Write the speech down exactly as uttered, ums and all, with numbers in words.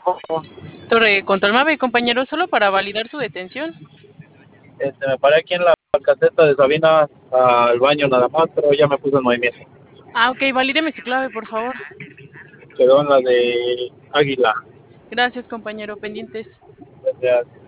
Torre Control Mave, compañero, solo para validar su detención. Este, me paré aquí en la caseta de Sabina al baño nada más, pero ya me puse en movimiento. Ah, ok, valídeme su clave, por favor. Quedó en la de Águila. Gracias, compañero, pendientes. Ya,